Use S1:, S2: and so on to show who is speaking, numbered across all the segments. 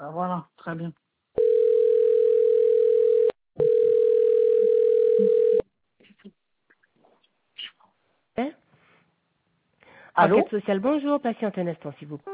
S1: Ah, voilà, très bien.
S2: Hein? Enquête
S1: Allô?
S2: sociale, bonjour, patiente un instant s'il vous plaît.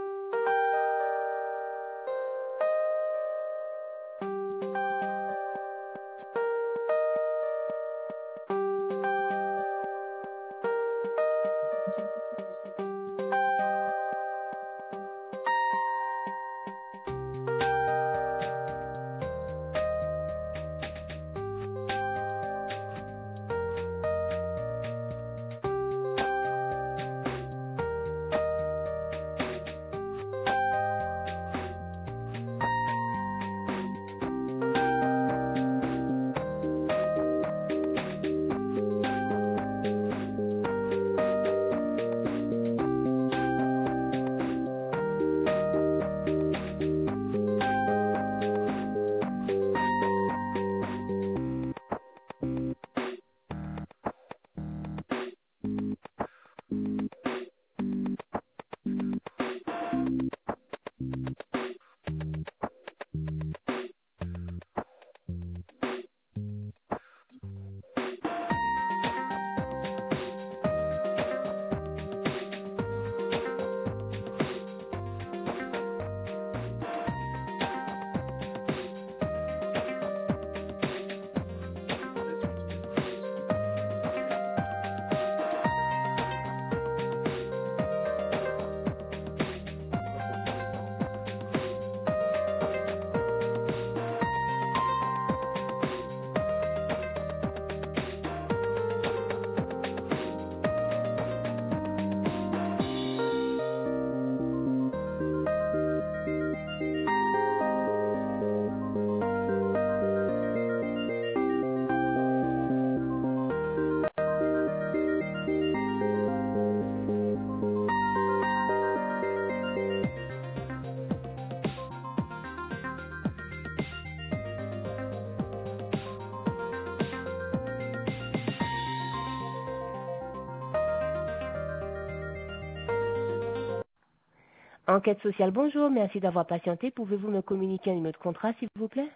S2: Enquête sociale, bonjour, merci d'avoir patienté. Pouvez-vous me communiquer un numéro de contrat s'il vous plaît?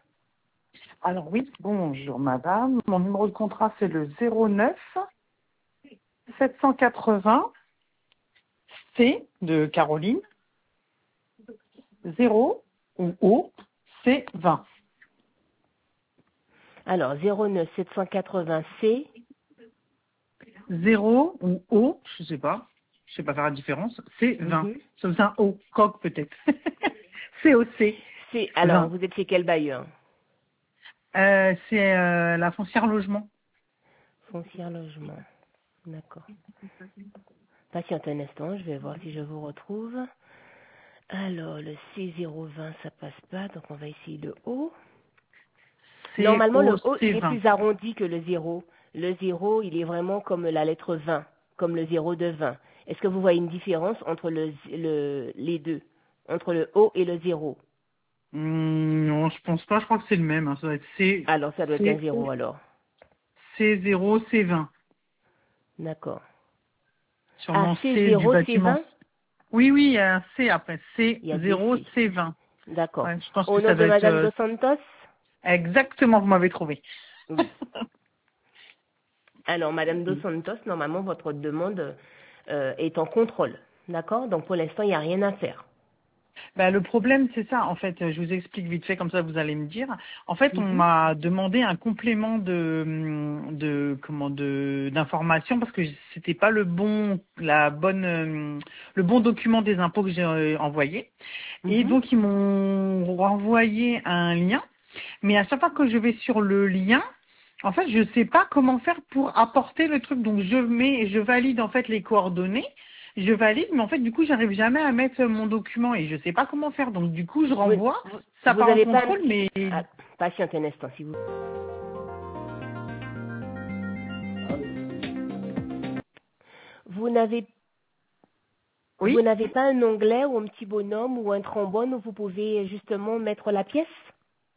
S1: Alors oui, bonjour madame. Mon numéro de contrat c'est le 09 780 C de Caroline 0 ou O C 20.
S2: Alors, 09 780 C.
S1: 0 ou O, je sais pas faire la différence, C 20.
S2: Mhm.
S1: Ça faisait un O, coq peut-être. C O C
S2: C. Alors,
S1: 20.
S2: vous êtes chez quel bailleur?
S1: C'est la foncière logement.
S2: Foncière logement. D'accord. Patiente un instant, je vais voir si je vous retrouve. Alors, le C020, ça passe pas, donc on va essayer le O.
S1: C
S2: Normalement,
S1: O
S2: le O,
S1: C
S2: il est
S1: 20.
S2: plus arrondi que le 0. Le 0, il est vraiment comme la lettre 20, comme le 0 de 20. Est-ce que vous voyez une différence entre les deux, entre le O et le 0?
S1: Non, je pense pas. Je crois que c'est le même. Hein. Ça doit être
S2: Alors, ça doit être un
S1: C
S2: 0 alors.
S1: 0 C 20.
S2: D'accord. Ah,
S1: Sûrement C du
S2: C0,
S1: bâtiment.
S2: C20?
S1: Oui, oui, il y a un C après. C
S2: Il y a deux
S1: 0
S2: C.
S1: C 20.
S2: D'accord.
S1: Ouais, je pense
S2: Au
S1: que
S2: nom
S1: ça
S2: de
S1: doit être
S2: Madame Dos Santos?
S1: exactement. Vous m'avez trouvé.
S2: Oui. Alors, Madame Dos Santos, normalement, votre demande est en contrôle. D'accord? Donc, pour l'instant, il n'y a rien à faire.
S1: Bah, le problème, c'est ça. En fait, je vous explique vite fait, comme ça vous allez me dire. En fait, on
S2: Mhm.
S1: m'a demandé un complément d'information parce que c'était pas le bon document des impôts que j'ai envoyé. Et
S2: Mhm.
S1: donc, ils m'ont renvoyé un lien. Mais à chaque fois que je vais sur le lien, en fait, je sais pas comment faire pour apporter le truc. Donc, je valide en fait les coordonnées. Je valide, mais en fait, du coup, j'arrive jamais à mettre mon document et je sais pas comment faire. Donc, du coup, je
S2: Vous,
S1: renvoie.
S2: vous,
S1: Ça
S2: vous
S1: part en
S2: avez pas un
S1: contrôle,
S2: petit...
S1: mais
S2: Ah, patiente un instant, s'il vous plaît. Vous n'avez
S1: oui.
S2: vous n'avez pas un onglet ou un petit bonhomme ou un trombone où vous pouvez justement mettre la pièce?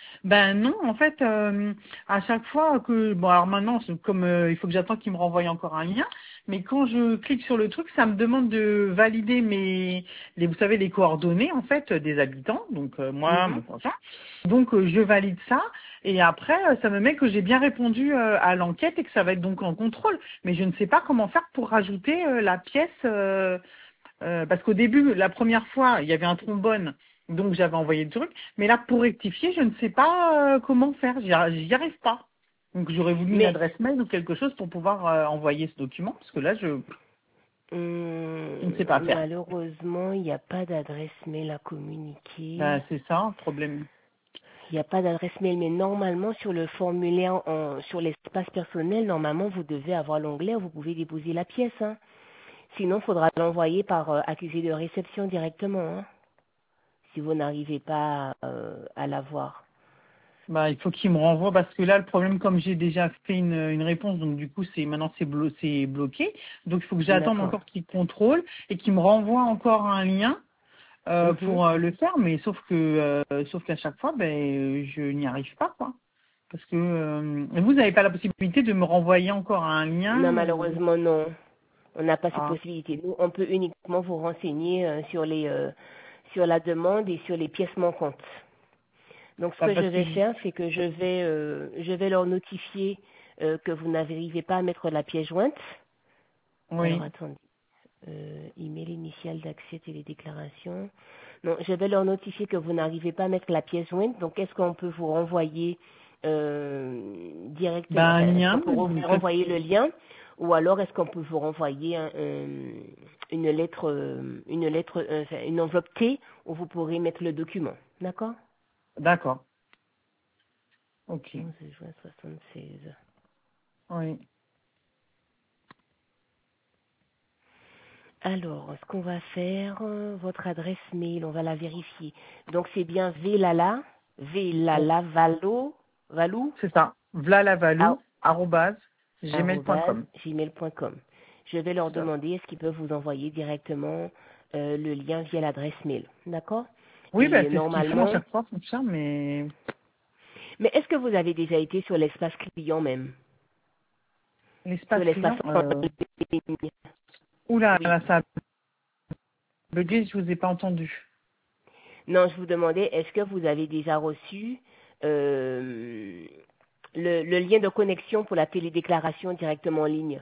S1: Ben non, en fait, à chaque fois que, bon alors maintenant, c'est comme il faut que j'attende qu'il me renvoie encore un lien, mais quand je clique sur le truc, ça me demande de valider vous savez, les coordonnées en fait des habitants, donc moi,
S2: Mhm.
S1: mon conjoint. Donc je valide ça, et après ça me met que j'ai bien répondu à l'enquête et que ça va être donc en contrôle. Mais je ne sais pas comment faire pour rajouter la pièce. Parce qu'au début, la première fois, il y avait un trombone, donc j'avais envoyé le truc. Mais là, pour rectifier, je ne sais pas comment faire. J'y arrive pas. Donc j'aurais voulu une
S2: Mais
S1: adresse mail ou quelque chose pour pouvoir envoyer ce document, parce que là, je ne sais pas faire.
S2: malheureusement, il n'y a pas d'adresse mail à communiquer.
S1: Ben, c'est ça le problème.
S2: Il n'y a pas d'adresse mail, mais normalement, sur le formulaire, sur l'espace personnel, normalement, vous devez avoir l'onglet où vous pouvez déposer la pièce. Hein. Sinon, il faudra l'envoyer par accusé de réception directement, hein, si vous n'arrivez pas à l'avoir.
S1: Bah, il faut qu'il me renvoie parce que là, le problème, comme j'ai déjà fait une réponse, donc du coup, maintenant c'est bloqué. Donc il faut que j'attende
S2: D'accord.
S1: encore qu'il contrôle et qu'il me renvoie encore un lien
S2: Mhm.
S1: pour le faire, mais sauf qu'à chaque fois, je n'y arrive pas, quoi. Parce que vous n'avez pas la possibilité de me renvoyer encore un
S2: Non,
S1: lien ou
S2: malheureusement, non. On n'a pas cette
S1: ah,
S2: possibilité. Nous, on peut uniquement vous renseigner sur la demande et sur les pièces manquantes. Donc, ce
S1: pas
S2: que je
S1: parce que
S2: vais faire, c'est que je vais leur notifier que vous n'arrivez pas à mettre la pièce jointe. Alors,
S1: oui,
S2: attendez. Email initial d'accès télédéclaration. Non, je vais leur notifier que vous n'arrivez pas à mettre la pièce jointe. Donc, est-ce qu'on peut vous renvoyer directement,
S1: un
S2: enfin, est-ce qu'on
S1: lien,
S2: peut vous renvoyer le lien, ou alors est-ce qu'on peut vous renvoyer une enveloppe T où vous pourrez mettre le document. D'accord?
S1: d'accord, ok,
S2: 11 juin 76.
S1: oui.
S2: Alors, ce qu'on va faire, votre adresse mail, on va la vérifier. Donc, c'est bien Valou,
S1: C'est ça. Vlalavalou,
S2: arobase
S1: gmail.com.
S2: gmail.com. Je vais leur
S1: C'est ça.
S2: demander est-ce qu'ils peuvent vous envoyer directement le lien via l'adresse mail. D'accord?
S1: Oui,
S2: Et
S1: c'est ce qu'ils font à
S2: normalement,
S1: chaque fois, ça, mais
S2: mais est-ce que vous avez déjà été sur l'espace client même? Sur
S1: l'espace
S2: l'espace
S1: client,
S2: en ligne?
S1: oula,
S2: Oui.
S1: là, ça a bugué, je vous ai pas entendu.
S2: Non, je vous demandais, est-ce que vous avez déjà reçu le lien de connexion pour la télédéclaration directement en ligne?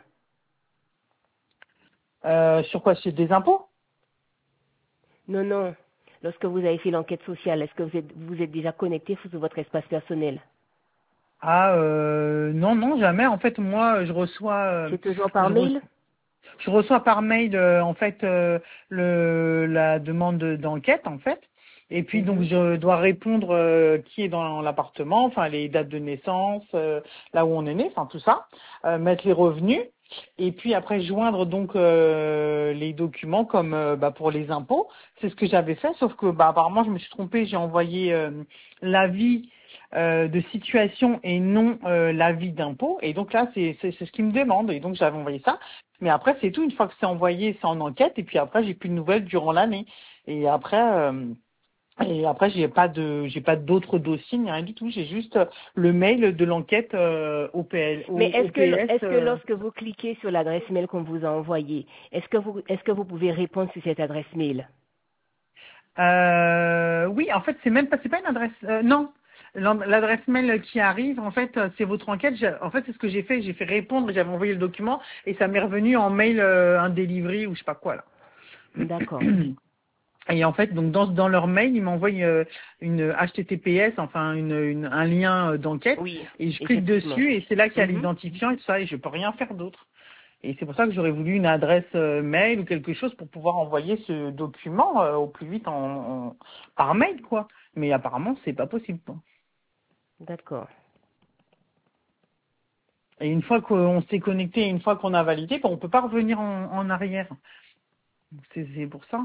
S1: Sur quoi? C'est des impôts?
S2: Non, non. Lorsque vous avez fait l'enquête sociale, est-ce que vous êtes déjà connecté sur votre espace personnel?
S1: Ah, non, non, jamais. En fait, moi,
S2: C'est toujours par
S1: je reçois,
S2: mail?
S1: je reçois par mail, en fait, la demande d'enquête, en fait. Et puis, donc,
S2: Mhm.
S1: je dois répondre qui est dans l'appartement, enfin, les dates de naissance, là où on est né, enfin, tout ça, mettre les revenus. Et puis après joindre donc les documents comme pour les impôts, c'est ce que j'avais fait, sauf que apparemment je me suis trompée, j'ai envoyé l'avis de situation et non l'avis d'impôt. Et donc là, c'est ce qu'ils me demandent. Et donc j'avais envoyé ça. Mais après, c'est tout. Une fois que c'est envoyé, c'est en enquête. Et puis après, j'ai plus de nouvelles durant l'année. Et après, j'ai pas d'autres dossiers ni rien du tout. J'ai juste le mail de l'enquête
S2: Mais
S1: OPS.
S2: est-ce que lorsque vous cliquez sur l'adresse mail qu'on vous a envoyée, est-ce que vous pouvez répondre sur cette adresse mail?
S1: Oui, en fait, c'est pas une adresse. Non, l'adresse mail qui arrive, en fait, c'est votre enquête. En fait, c'est ce que j'ai fait. J'ai fait répondre, j'avais envoyé le document et ça m'est revenu en mail un delivery ou je sais pas quoi là.
S2: D'accord.
S1: Et en fait, donc dans leur mail, ils m'envoient une HTTPS, enfin un lien d'enquête,
S2: Oui,
S1: et je clique
S2: effectivement.
S1: dessus et c'est là qu'il y a
S2: Mhm.
S1: l'identifiant et tout ça, et je peux rien faire d'autre. Et c'est pour ça que j'aurais voulu une adresse mail ou quelque chose pour pouvoir envoyer ce document au plus vite par mail, quoi. Mais apparemment, c'est pas possible, quoi.
S2: D'accord.
S1: Et une fois qu'on s'est connecté, une fois qu'on a validé, on peut pas revenir en arrière. C'est pour ça.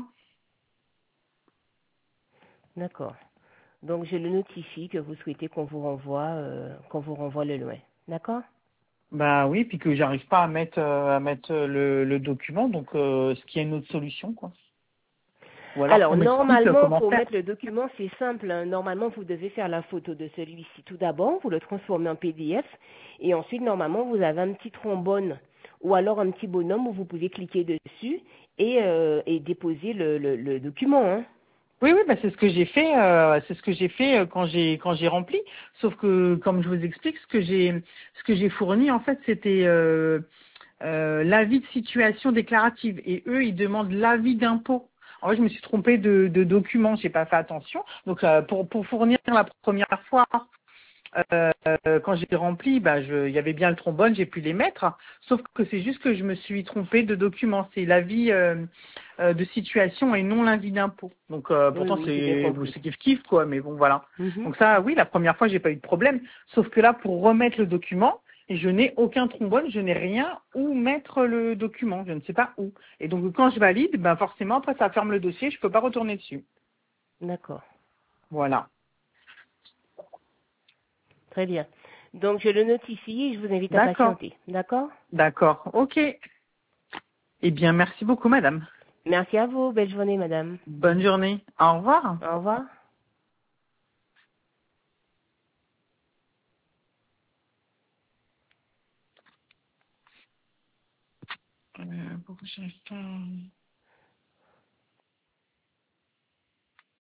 S2: D'accord. Donc je le notifie que vous souhaitez qu'on vous renvoie le lien. D'accord?
S1: Bah oui, puis que j'arrive pas à mettre le document, donc ce qui est une autre solution, quoi. Ou alors
S2: Alors,
S1: qu'on m'explique
S2: normalement,
S1: comment
S2: pour
S1: faire.
S2: mettre le document, c'est simple, hein. Normalement, vous devez faire la photo de celui-ci tout d'abord, vous le transformez en PDF, et ensuite, normalement, vous avez un petit trombone ou alors un petit bonhomme où vous pouvez cliquer dessus et déposer le document, hein.
S1: Oui, oui, bah c'est ce que j'ai fait quand j'ai rempli. Sauf que, comme je vous explique, ce que j'ai fourni en fait, c'était l'avis de situation déclarative. Et eux, ils demandent l'avis d'impôt. En fait, je me suis trompée de document, j'ai pas fait attention. Donc, pour fournir la première fois, quand j'ai rempli, bah, il y avait bien le trombone, j'ai pu les mettre. Sauf que c'est juste que je me suis trompée de document. C'est l'avis de situation et non l'avis d'impôt. Donc,
S2: Oui,
S1: pourtant,
S2: oui, j'ai bien compris.
S1: c'est kiff quoi. Mais bon, voilà.
S2: Mhm.
S1: Donc ça, oui, la première fois, j'ai pas eu de problème. Sauf que là, pour remettre le document, je n'ai aucun trombone, je n'ai rien où mettre le document. Je ne sais pas où. Et donc, quand je valide, ben forcément, après, ça ferme le dossier. Je peux pas retourner dessus.
S2: D'accord.
S1: Voilà.
S2: Très bien. Donc, je le notifie et je vous invite à
S1: D'accord.
S2: patienter. D'accord?
S1: D'accord. OK. Eh bien, merci beaucoup, madame.
S2: Merci à vous. Belle journée, madame.
S1: Bonne journée. Au revoir.
S2: Au revoir.
S1: Pourquoi j'arrive pas